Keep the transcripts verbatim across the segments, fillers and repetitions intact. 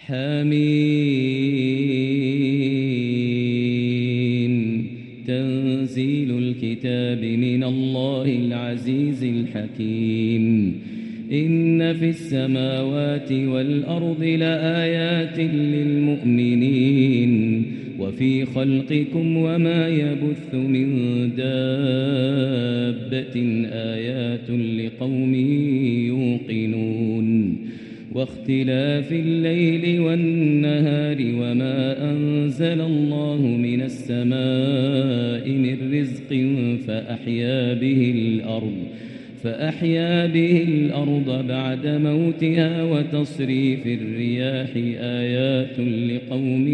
حميم تنزيل الكتاب من الله العزيز الحكيم إن في السماوات والأرض لآيات للمؤمنين وفي خلقكم وما يبث من دابة آيات لقوم يوقنون واختلاف الليل والنهار وما أنزل الله من السماء من رزق فأحيا به الأرض فأحيا به الأرض بعد موتها وتصريف الرياح آيات لقوم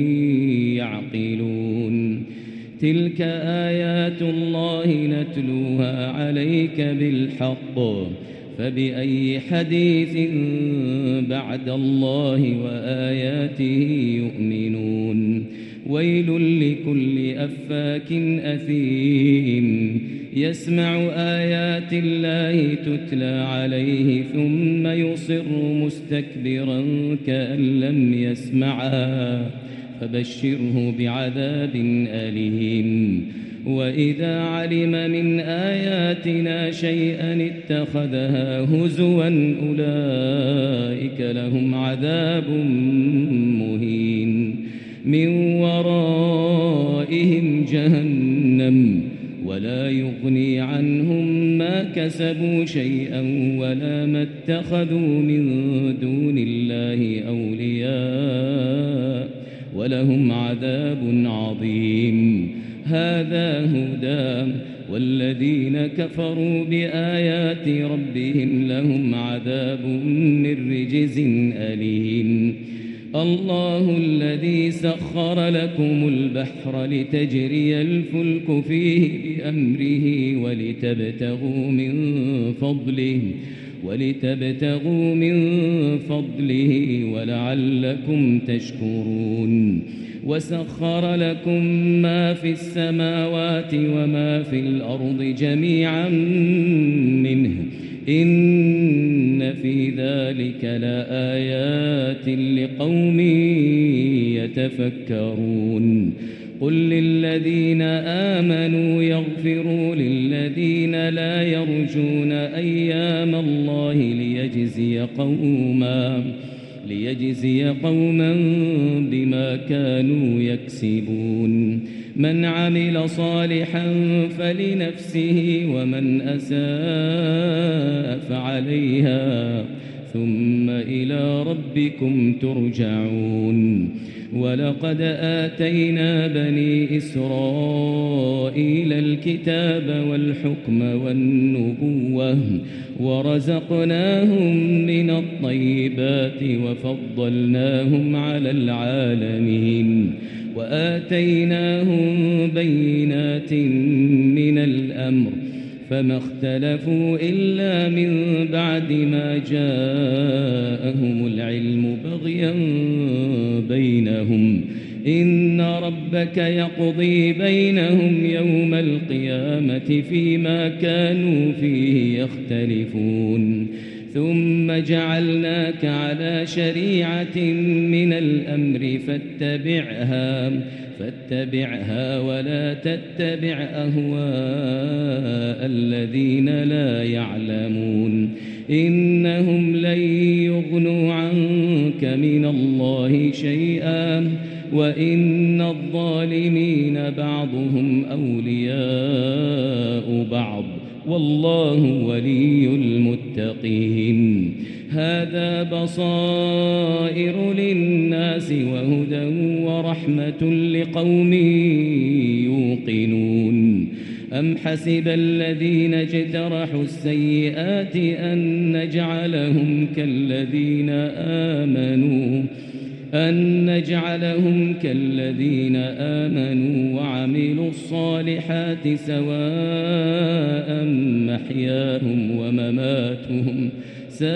يعقلون تلك آيات الله نتلوها عليك بالحق فبأي حديث بعد الله وآياته يؤمنون ويل لكل أفاك أثيم يسمع آيات الله تتلى عليه ثم يصر مستكبرا كأن لم يسمعها فبشره بعذاب أليم وإذا علم من آياتنا شيئا اتخذها هزوا أولئك لهم عذاب مهين من ورائهم جهنم ولا يغني عنهم ما كسبوا شيئا ولا ما اتخذوا من دون الله أولياء ولهم عذاب عظيم هذا هدى والذين كفروا بآيات ربهم لهم عذاب من رجز أليم الله الذي سخر لكم البحر لتجري الفلك فيه بأمره ولتبتغوا من فضله ولتبتغوا من فضله ولعلكم تشكرون وسخر لكم ما في السماوات وما في الأرض جميعا منه إن في ذلك لآيات لقوم يتفكرون قل للذين آمنوا يغفروا للذين لا يرجون أيام الله ليجزي قوما ليجزي قوما بما كانوا يكسبون من عمل صالحا فلنفسه ومن أساء فعليها ثم إلى ربكم ترجعون ولقد آتينا بني إسرائيل الكتاب والحكم والنبوة ورزقناهم من الطيبات وفضلناهم على العالمين وآتيناهم بينات من الأمر فما اختلفوا إلا من بعد ما جاءهم العلم بغيا بينهم إن ربك يقضي بينهم يوم القيامة فيما كانوا فيه يختلفون ثم جعلناك على شريعة من الأمر فاتبعها فاتبعها ولا تتبع أهواء الذين لا يعلمون إنهم لن يغنوا عنك من الله شيئا وإن الظالمين بعضهم أولياء بعض والله ولي المتقين هذا بصائر للناس وهدى ورحمة لقوم يوقنون أم حسب الذين اجترحوا السيئات أن نجعلهم كالذين آمنوا أن نجعلهم كالذين آمنوا وعملوا الصالحات سواء محياهم ومماتهم ساء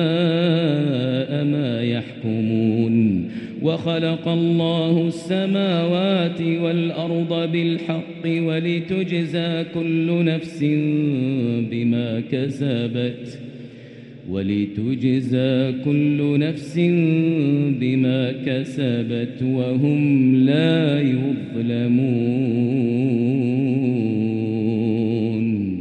ما يحكمون وخلق الله السماوات والأرض بالحق ولتجزى كل نفس بما كسبت ولتجزى كل نفس بما كسبت وهم لا يظلمون.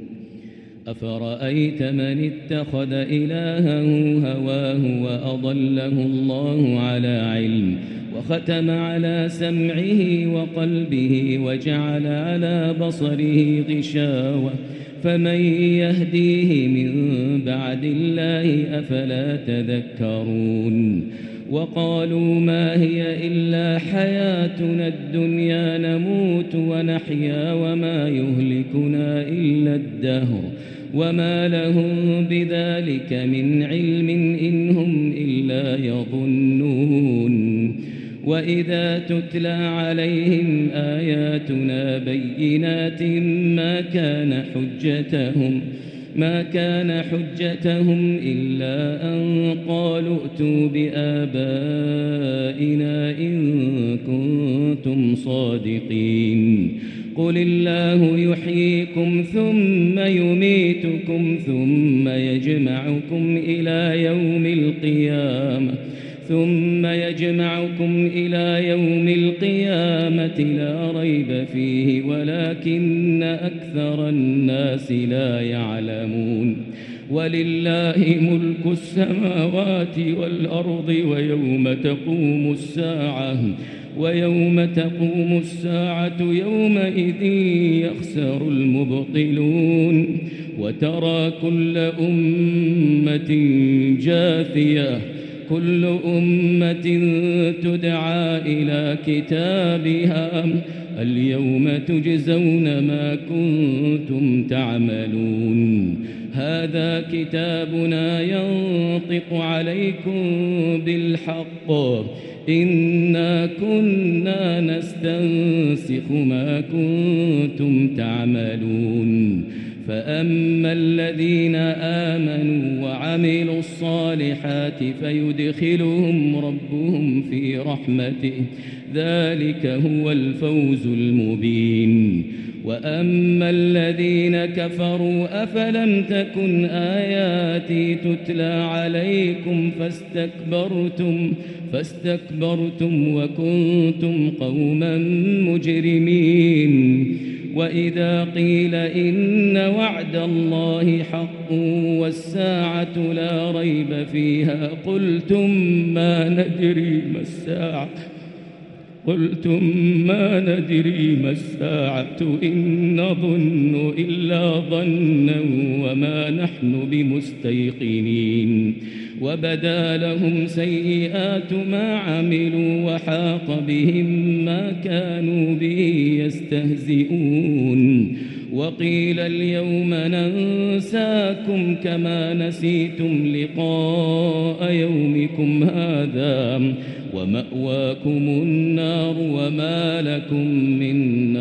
أفرأيت من اتخذ إلهه هواه وأضله الله على علم وختم على سمعه وقلبه وجعل على بصره غشاوة فمن يهديه من بعد الله أفلا تذكرون. وقالوا ما هي إلا حياتنا الدنيا نموت ونحيا وما يهلكنا إلا الدهر وما لهم بذلك من علم إن هم إلا يظنون. وإذا تتلى عليهم آياتنا بينات ما كان حجتهم ما كان حجتهم إلا أن قالوا ائتوا بآبائنا إن كنتم صادقين. قل الله يحييكم ثم يميتكم ثم يجمعكم إلى يوم القيامة ثم يجمعكم إلى يوم القيامة لا ريب فيه ولكن أكثر الناس لا يعلمون. ولله ملك السماوات والأرض ويوم تقوم الساعة ويوم تقوم الساعة يومئذ يخسر المبطلون. وترى كل أمة جاثية كل أمة تدعى إلى كتابها اليوم تجزون ما كنتم تعملون. هذا كتابنا ينطق عليكم بالحق إنا كنا نستنسخ ما كنتم تعملون. فأما الذين آمنوا وعملوا الصالحات فيدخلهم ربهم في رحمته ذلك هو الفوز المبين. وأما الذين كفروا أفلم تكن آياتي تتلى عليكم فاستكبرتم فاستكبرتم وكنتم قوما مجرمين. وإذا قيل إن وعد الله حق والساعة لا ريب فيها قلتم ما ندري ما الساعة قلتم ما ندري ما الساعة إن نظن إلا ظنا وما نحن بمستيقنين. وبدا لهم سيئات ما عملوا وحاق بهم ما كانوا به يستهزئون. وقيل اليوم ننساكم كما نسيتم لقاء يومكم هذا ومأواكم النار وما لكم من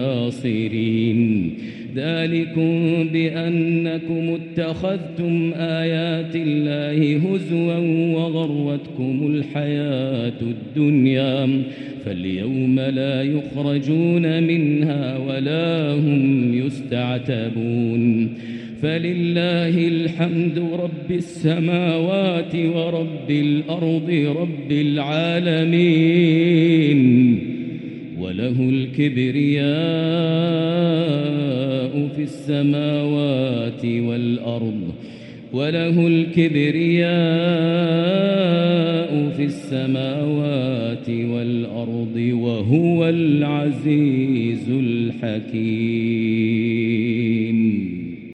ناصرين. ذلكم بأنكم اتخذتم آيات الله هزوا وغرتكم الحياة الدنيا فاليوم لا يخرجون منها ولا هم يستعتبون. فلله الحمد رب السماوات ورب الأرض رب العالمين وله الكبرياء في السماوات والأرض وله الكبرياء في السماوات والأرض وهو العزيز الحكيم.